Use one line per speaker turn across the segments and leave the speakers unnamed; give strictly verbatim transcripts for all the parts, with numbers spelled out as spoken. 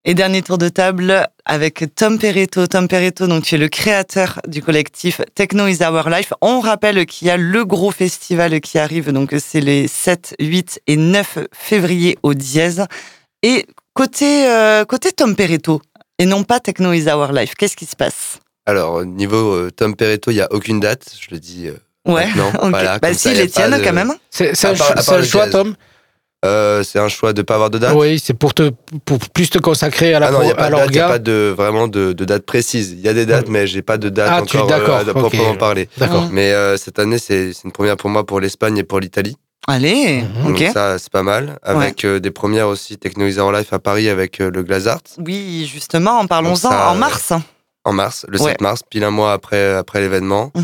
Et dernier tour de table avec Tom Peretto. Tom Peretto, donc tu es le créateur du collectif Techno is Our Life. On rappelle qu'il y a le gros festival qui arrive, donc c'est les sept, huit et neuf février au Dièse. Et côté, euh, côté Tom Peretto, et non pas Techno is Our Life, qu'est-ce qui se passe?
Alors, niveau euh, Tom Peretto, il n'y a aucune date, je le dis euh,
ouais,
maintenant.
Okay.
Voilà,
bah si, les tiennes de... quand même.
C'est, c'est un, part, c'est un choix, Tom
Euh, c'est un choix de ne pas avoir de date.
Oui, c'est pour, te, pour plus te consacrer à la
ah non, il n'y a pas,
de
date, y a pas de, vraiment de, de date précise. Il y a des dates, oui. mais je n'ai pas de date
ah,
encore
tu, d'accord,
euh, à proprement okay. parler.
D'accord.
Mais euh, cette année, c'est, c'est une première pour moi pour l'Espagne et pour l'Italie.
Allez,
mmh.
ok.
Donc ça, c'est pas mal. Avec ouais. euh, des premières aussi, Techno is Our Life à Paris avec euh, le Glazart.
Oui, justement, en parlons-en ça, en mars.
En mars, le
ouais.
sept mars, pile un mois après, après l'événement. Mmh.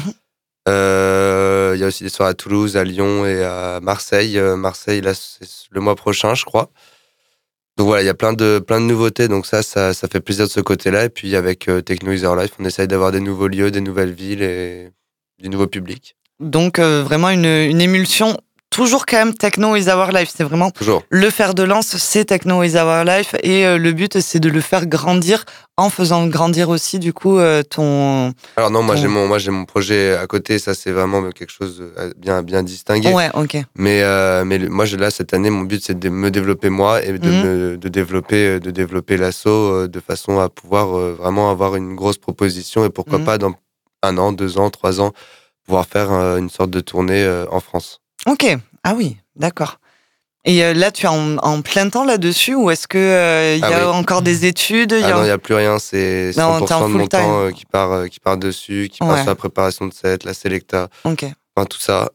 Euh, il y a aussi des soirées à Toulouse, à Lyon et à Marseille. Euh, Marseille, là, c'est le mois prochain, je crois. Donc voilà, il y a plein de, plein de nouveautés. Donc ça, ça, ça fait plaisir de ce côté-là. Et puis avec euh, Techno is Our Life, on essaye d'avoir des nouveaux lieux, des nouvelles villes et du nouveau public.
Donc euh, vraiment une, une émulsion. Toujours quand même Techno is Our Life, c'est vraiment
Toujours.
Le fer de lance, c'est Techno is Our Life et euh, le but c'est de le faire grandir en faisant grandir aussi du coup euh, ton.
Alors non, moi
ton...
j'ai mon moi j'ai mon projet à côté, ça c'est vraiment quelque chose de bien bien distingué.
Ouais, ok.
Mais euh, mais moi je, là cette année mon but c'est de me développer moi et de mmh. me de développer de développer l'asso de façon à pouvoir euh, vraiment avoir une grosse proposition et pourquoi mmh. pas dans un an, deux ans, trois ans pouvoir faire euh, une sorte de tournée euh, en France.
Ok, ah oui, d'accord. Et euh, là, tu es en, en plein temps là-dessus ou est-ce qu'il euh, y a ah oui. encore des études y a...
Ah non, il n'y a plus rien, c'est cent pour cent non, de mon time. temps euh, qui, part, euh, qui part dessus, qui ouais. part sur la préparation de set, la sélecta,
okay.
enfin tout ça.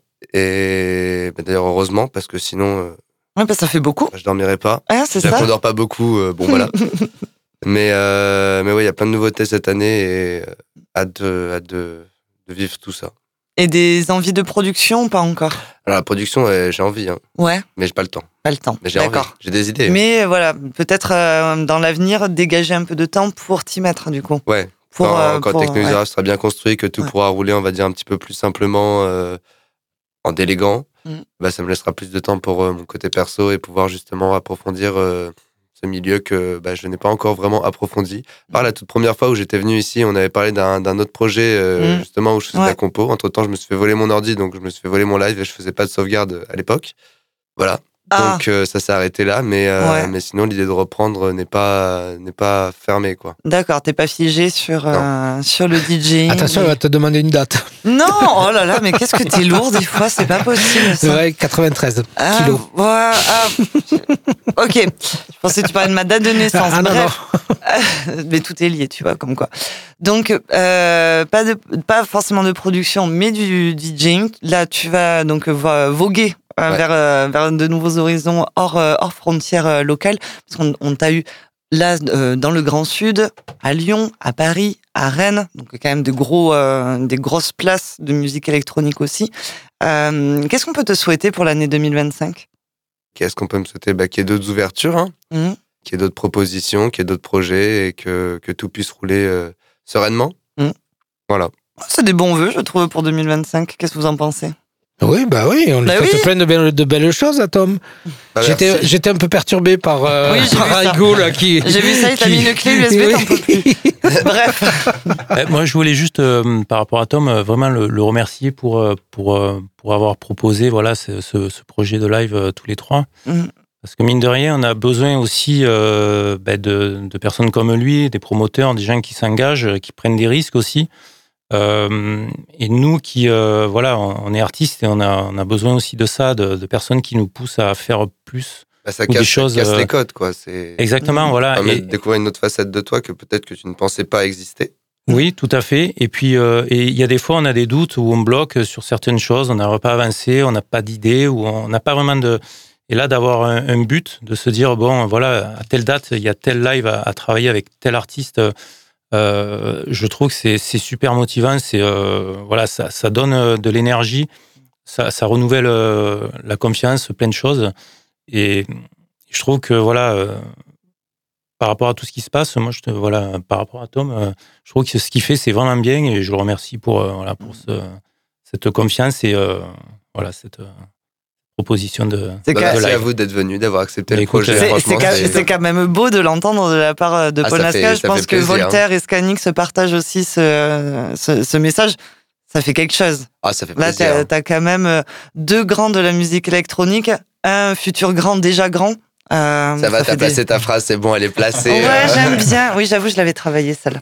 Et bah, d'ailleurs, heureusement, parce que sinon... Euh,
ouais, bah, ça fait beaucoup.
Bah, je ne dormirais pas.
Ah, c'est
Déjà
ça.
qu'on ne dort pas beaucoup, euh, bon voilà. mais euh, mais oui, il y a plein de nouveautés cette année et euh, hâte, de, hâte de, de vivre tout ça.
Et des envies de production, pas encore?
Alors la production, euh, j'ai envie, hein.
Ouais.
Mais j'ai pas le temps.
Pas le temps.
Mais j'ai
D'accord.
envie, j'ai des idées.
Mais hein. voilà, peut-être euh, dans l'avenir, dégager un peu de temps pour t'y mettre, du coup.
Ouais.
Pour,
quand
euh,
quand
pour,
Techno is Our Life
ouais.
sera bien construit, que tout ouais. pourra rouler, on va dire, un petit peu plus simplement, euh, en déléguant, mm. bah, ça me laissera plus de temps pour euh, mon côté perso et pouvoir justement approfondir euh, ce milieu que bah, je n'ai pas encore vraiment approfondi. Par la toute première fois où j'étais venu ici, on avait parlé d'un, d'un autre projet euh, mmh. justement où je faisais ouais. de la compo. Entre-temps, je me suis fait voler mon ordi, donc je me suis fait voler mon live et je faisais pas de sauvegarde à l'époque. Voilà. Ah. Donc euh, ça s'est arrêté là, mais, euh, ouais. mais sinon l'idée de reprendre n'est pas, n'est pas fermée, quoi.
D'accord, t'es pas figé sur, euh, sur le DJing.
Attention, elle va te demander une date.
Non, oh là là, mais qu'est-ce que t'es lourd des fois, c'est pas possible ça.
Ouais, quatre-vingt-treize
ah,
kilos.
Ouais, ah, ok, je pensais que tu parlais de ma date de naissance.
Ah, non,
bref, non. Mais tout est lié, tu vois, comme quoi. Donc, euh, pas, de, pas forcément de production, mais du DJing. Là, tu vas donc voguer. Euh, ouais. vers, euh, vers de nouveaux horizons hors, euh, hors frontières euh, locales. Parce qu'on on t'a eu là, euh, dans le Grand Sud, à Lyon, à Paris, à Rennes, donc quand même de gros, euh, des grosses places de musique électronique aussi. Euh, qu'est-ce qu'on peut te souhaiter pour l'année deux mille vingt-cinq?
Qu'est-ce qu'on peut me souhaiter? Bah, qu'il y ait d'autres ouvertures, hein. Mmh. Qu'il y ait d'autres propositions, qu'il y ait d'autres projets et que, que tout puisse rouler euh, sereinement. Mmh. Voilà.
C'est des bons vœux, je trouve, pour deux mille vingt-cinq. Qu'est-ce que vous en pensez?
Oui, bah oui, on lui bah souhaite oui. plein de belles, de belles choses à Tom. Bah j'étais, j'étais un peu perturbé par, euh,
oui,
par Rigo, là, qui...
J'ai vu ça, il t'a mis une clé U S B, oui. T'en peux plus. Bref.
Euh, moi, je voulais juste, euh, par rapport à Tom, euh, vraiment le, le remercier pour, pour, euh, pour avoir proposé voilà, ce, ce, ce projet de live euh, tous les trois. Mm. Parce que mine de rien, on a besoin aussi euh, bah, de, de personnes comme lui, des promoteurs, des gens qui s'engagent, qui prennent des risques aussi. Euh, et nous qui, euh, voilà, on est artistes et on a, on a besoin aussi de ça, de, de personnes qui nous poussent à faire plus.
Bah, ça casse, des choses, ça casse euh... les codes, quoi. C'est...
Exactement, mmh. voilà.
Ça permet de découvrir une autre facette de toi que peut-être que tu ne pensais pas exister.
Oui, tout à fait. Et puis, euh, et il y a des fois, on a des doutes où on bloque sur certaines choses, on n'arrive pas à avancer, on n'a pas d'idée, ou on n'a pas vraiment de... Et là, d'avoir un, un but, de se dire, bon, voilà, à telle date, il y a tel live à, à travailler avec tel artiste... Euh, je trouve que c'est, c'est super motivant, c'est, euh, voilà, ça, ça donne de l'énergie, ça, ça renouvelle euh, la confiance, plein de choses. Et je trouve que, voilà, euh, par rapport à tout ce qui se passe, moi, je te, voilà, par rapport à Tom, euh, je trouve que ce qu'il fait, c'est vraiment bien et je le remercie pour, euh, voilà, pour ce, cette confiance et euh, voilà, cette, proposition de,
c'est
de
Merci
live.
à vous d'être venu, d'avoir accepté
Mais
le projet.
C'est,
franchement,
c'est,
c'est...
c'est quand même beau de l'entendre de la part de
ah,
Paul Nasca. Je pense que
plaisir,
Voltaire
hein.
et Scanix se partagent aussi ce, ce, ce message. Ça fait quelque chose.
Ah, ça fait
Là,
plaisir.
Là, t'as, t'as quand même deux grands de la musique électronique, un futur grand déjà grand.
Euh, ça va, ça t'as placé des... ta phrase, c'est bon, elle est placée.
Ouais, euh... j'aime bien. Oui, j'avoue, je l'avais travaillé, celle-là.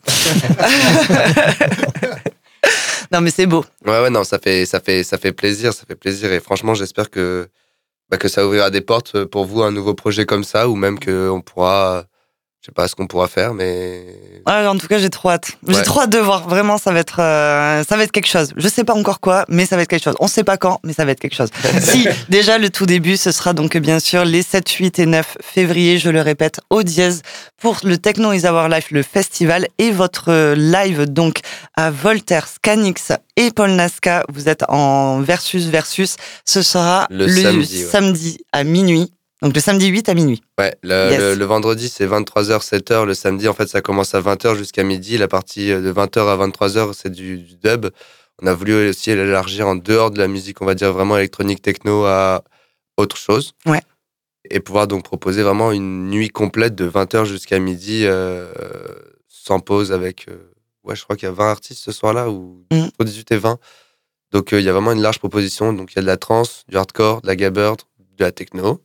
Non, mais c'est beau.
Ouais, ouais, non, ça fait, ça fait, ça fait plaisir, ça fait plaisir. Et franchement, j'espère que, bah, que ça ouvrira des portes pour vous, un nouveau projet comme ça, ou même qu'on pourra, je sais pas ce qu'on pourra faire, mais.
Ouais, en tout cas, j'ai trop hâte. J'ai ouais. trop hâte de voir. Vraiment, ça va être, euh, ça va être quelque chose. Je sais pas encore quoi, mais ça va être quelque chose. On sait pas quand, mais ça va être quelque chose. Si, déjà, le tout début, ce sera donc, bien sûr, les sept, huit et neuf février, je le répète, au Dièse, pour le Techno is Our Life, le festival, et votre live, donc, à Voltaire, Scanix et Paul Nasca. Vous êtes en versus versus. Ce sera
le,
le
samedi, ouais.
samedi à minuit. Donc le samedi huit à minuit.
Ouais, le, yes. le, le vendredi c'est vingt-trois heures, sept heures. Le samedi, en fait, ça commence à vingt heures jusqu'à midi. La partie de vingt heures à vingt-trois heures, c'est du, du dub. On a voulu aussi élargir en dehors de la musique, on va dire vraiment électronique, techno, à autre chose.
Ouais.
Et pouvoir donc proposer vraiment une nuit complète de vingt heures jusqu'à midi, euh, sans pause avec... Euh, ouais, je crois qu'il y a vingt artistes ce soir-là, ou mm. entre dix-huit et vingt. Donc euh, il y a vraiment une large proposition. Donc il y a de la trance, du hardcore, de la gabber, de la techno.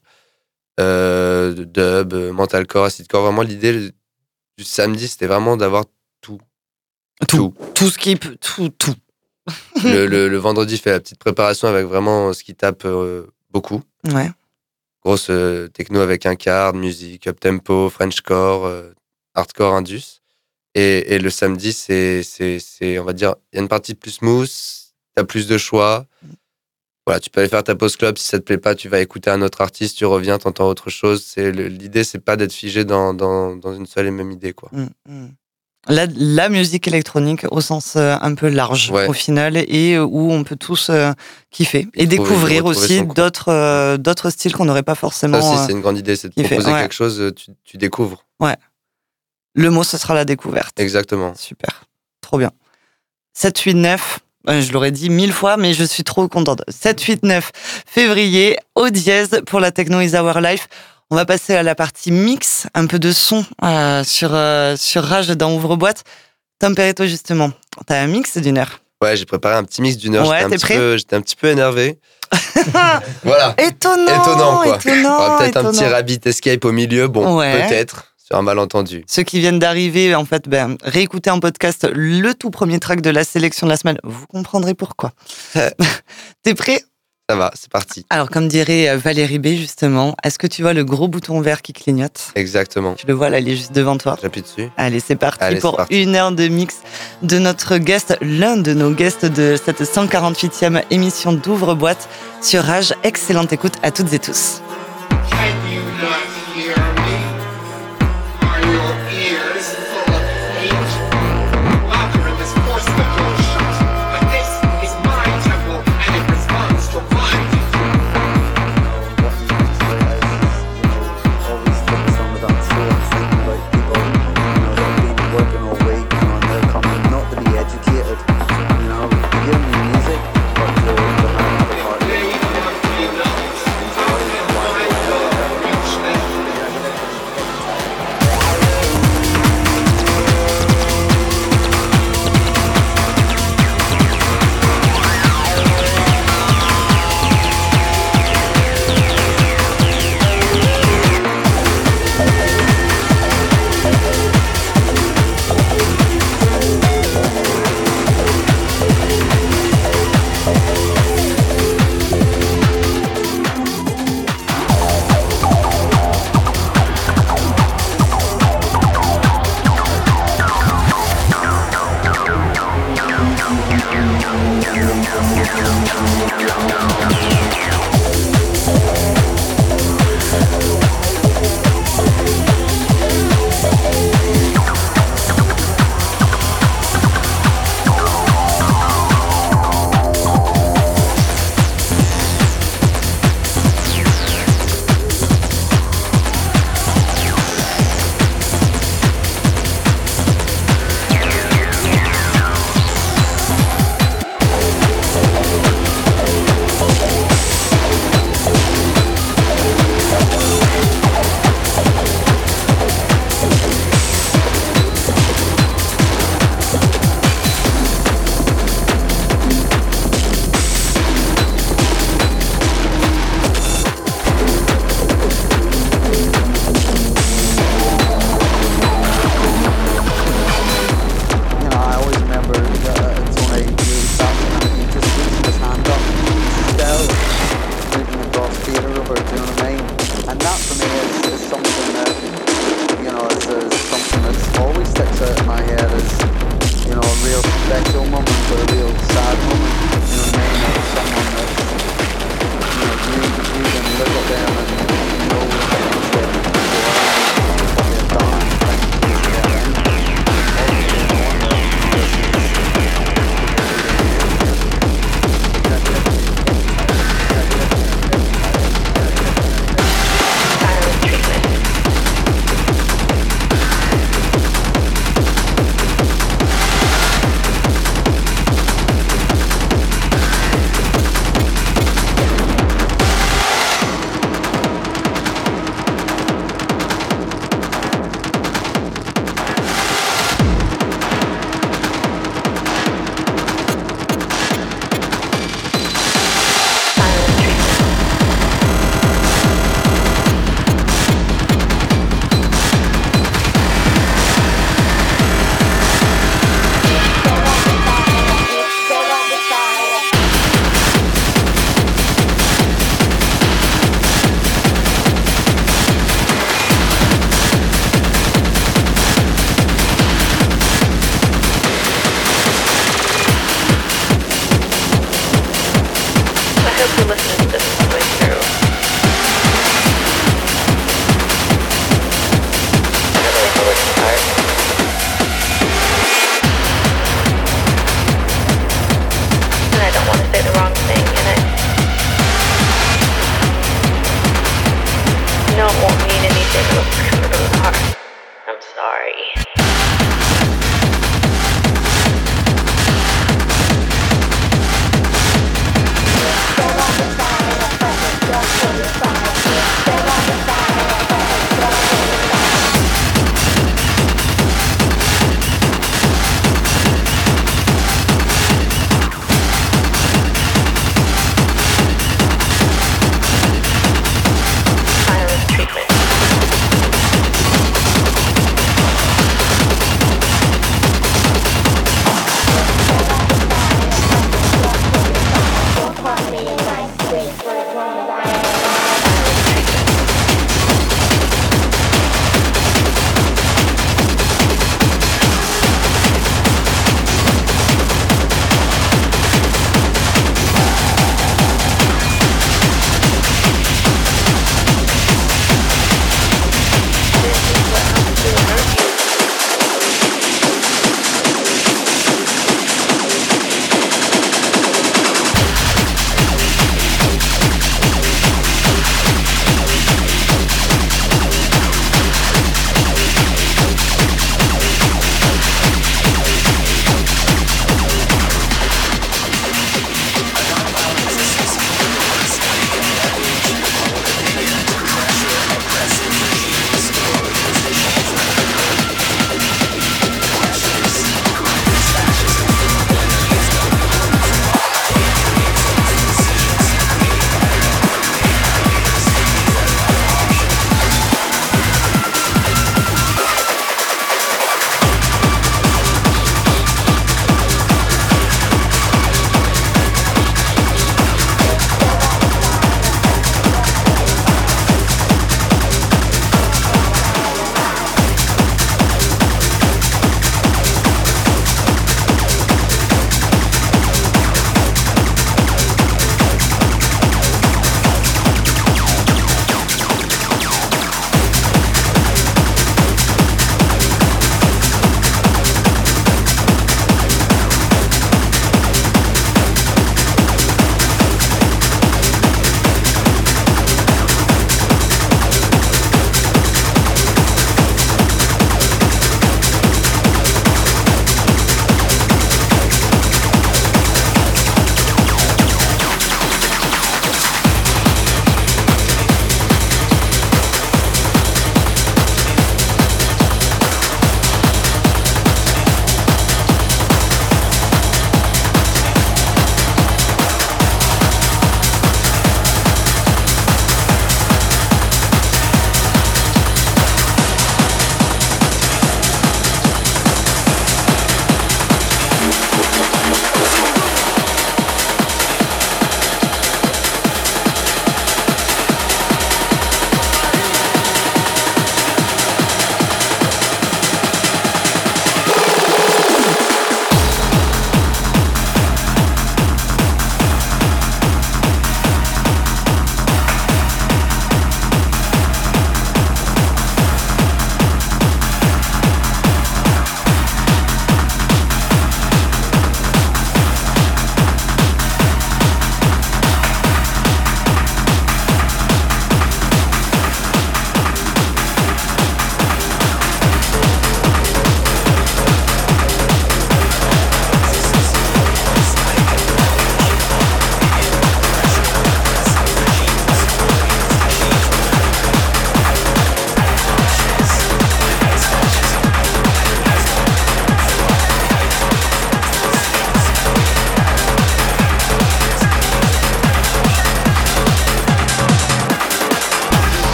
Euh, de dub, mentalcore, acidcore. Vraiment, l'idée du samedi, c'était vraiment d'avoir tout.
Tout. Tout, tout ce qui peut. Tout, tout.
le, le, le vendredi, je fais la petite préparation avec vraiment ce qui tape euh, beaucoup.
Ouais.
Grosse euh, techno avec un quart, musique, up-tempo, Frenchcore, euh, hardcore, indus. Et, et le samedi, c'est, c'est, c'est, on va dire, il y a une partie plus smooth, t'as plus de choix. Voilà, tu peux aller faire ta pause club, si ça te plaît pas, tu vas écouter un autre artiste, tu reviens, t'entends autre chose. C'est le, l'idée, c'est pas d'être figé dans, dans, dans une seule et même idée, quoi.
Mmh, mmh. La, la musique électronique au sens euh, un peu large, ouais. au final, et où on peut tous euh, kiffer et trouver, découvrir aussi d'autres, euh, d'autres styles qu'on n'aurait pas forcément.
Ça aussi, c'est une grande idée, c'est de kiffer. proposer ouais. quelque chose, tu, tu découvres.
Ouais. Le mot, ce sera la découverte.
Exactement.
Super. Trop bien. sept, huit, neuf Je l'aurais dit mille fois, mais je suis trop contente. sept, huit, neuf février, au Dièse, pour la Techno is Our Life. On va passer à la partie mix, un peu de son euh, sur, euh, sur Rage dans Ouvre-Boîte. Tom Perretto, justement, t'as un mix d'une heure.
Ouais, j'ai préparé un petit mix d'une heure.
Ouais,
j'étais, un
t'es
petit
prêt
peu, j'étais un petit peu énervé. Voilà.
Étonnant,
étonnant, quoi.
Étonnant,
On va peut-être
étonnant.
un petit rabbit escape au milieu, bon, ouais. peut-être. Sur un malentendu.
Ceux qui viennent d'arriver, en fait, ben, réécoutez en podcast le tout premier track de la sélection de la semaine. Vous comprendrez pourquoi. T'es prêt ?
Ça va, c'est parti.
Alors, comme dirait Valérie B, justement, est-ce que tu vois le gros bouton vert qui clignote ?
Exactement.
Tu le vois, là, il est juste devant toi.
J'appuie dessus.
Allez, c'est parti
Allez,
pour
c'est parti.
une heure de mix de notre guest, l'un de nos guests de cette cent quarante-huitième émission d'Ouvre-Boîte sur Rage. Excellente écoute à toutes et tous.
sorry.
Treatment.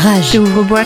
Rage.
C'est Ouvre-boîte.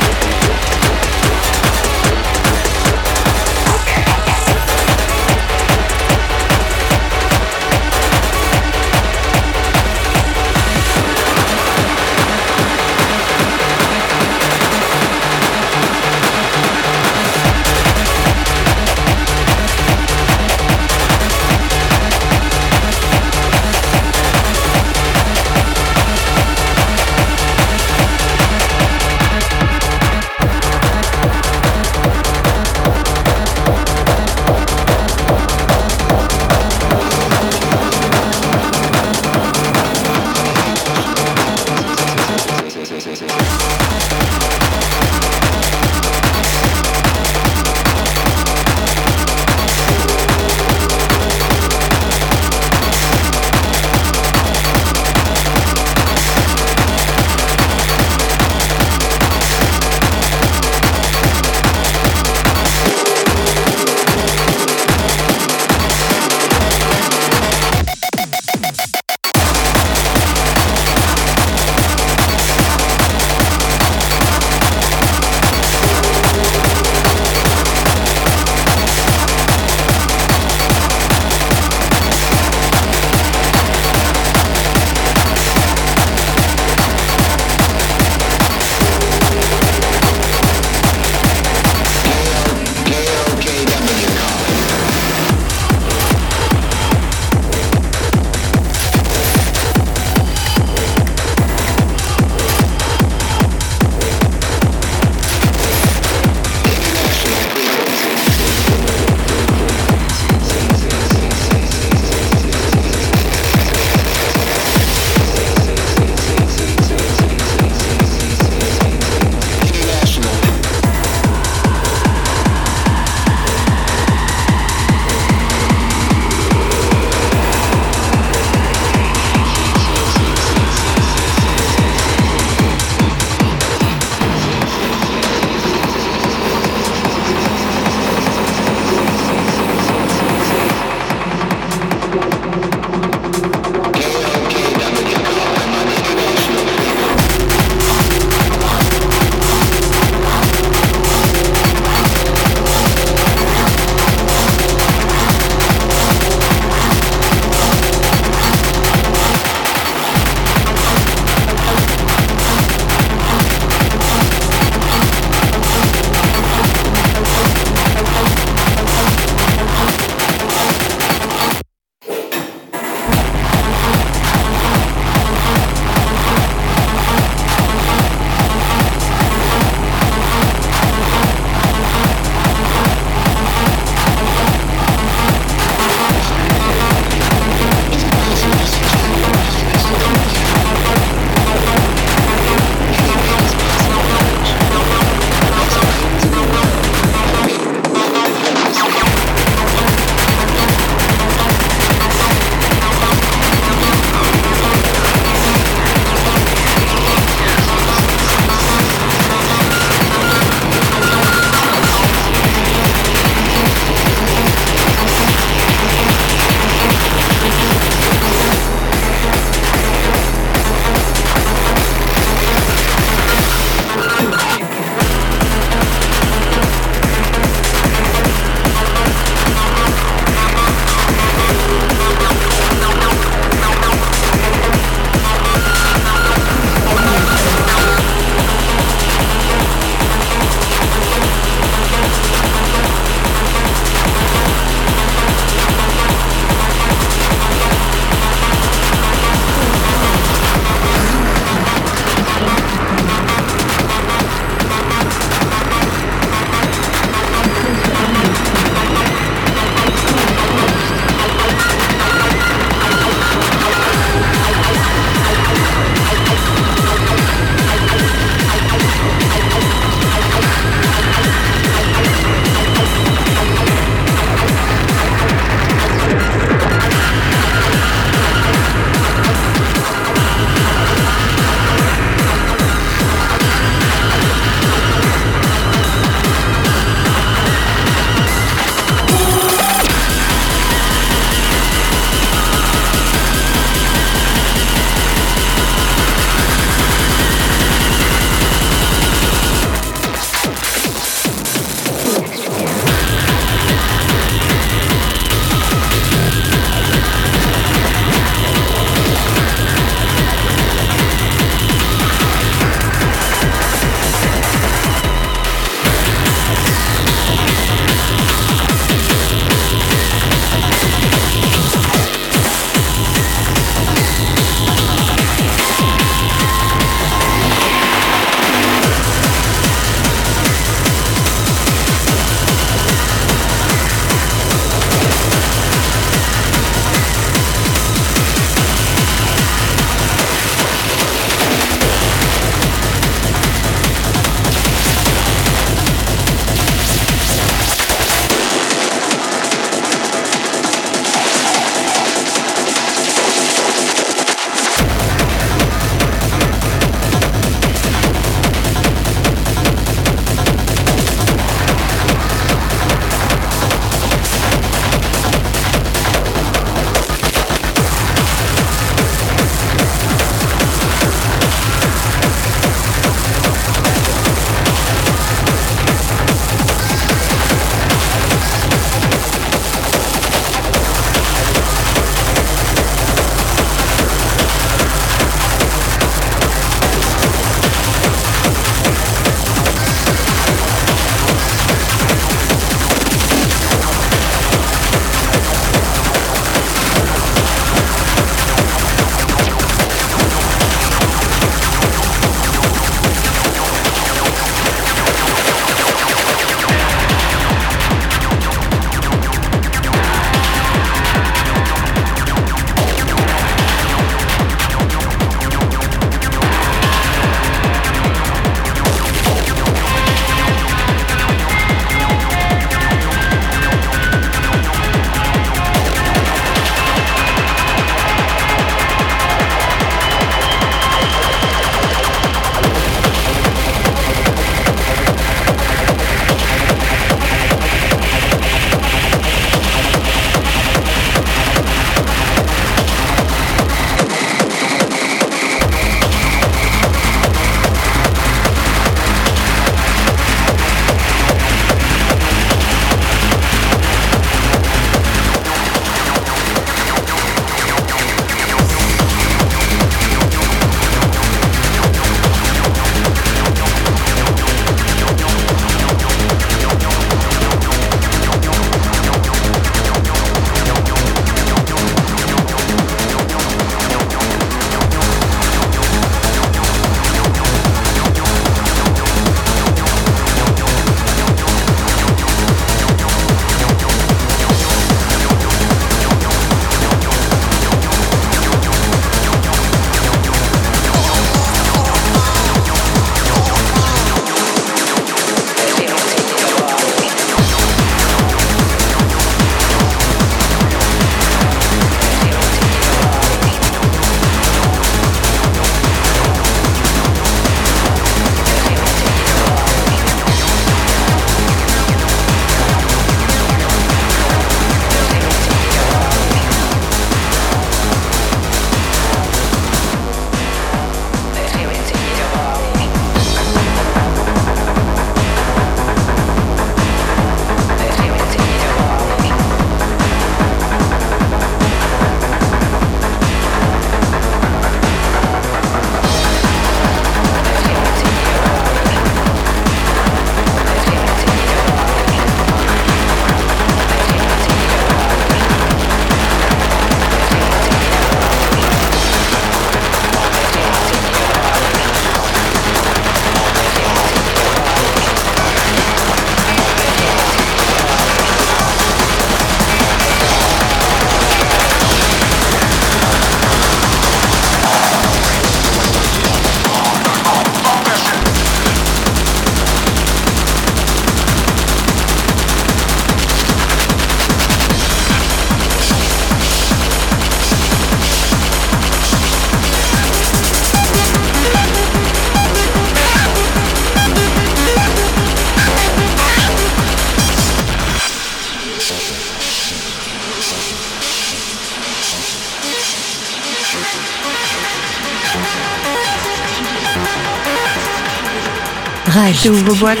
Rage, ouvre-boîte.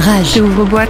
Rage.
Ouvre boîte.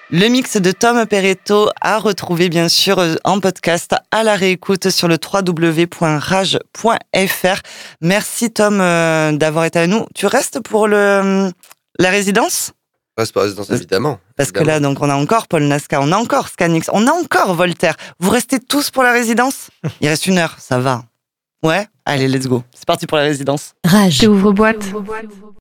Le mix de Tom Perretto à retrouver bien sûr en podcast à la réécoute sur le w w w point rage point f r. Merci Tom euh, d'avoir été à nous. Tu restes pour le la résidence ?
Je reste pour la résidence évidemment.
Parce
évidemment.
que là donc on a encore Paul Nasca, on a encore Scanix, on a encore Voltaire. Vous restez tous pour la résidence ? Il reste une heure, ça va. Ouais ? Allez, let's go. C'est parti pour la résidence.
Rage. Ouvre boîte.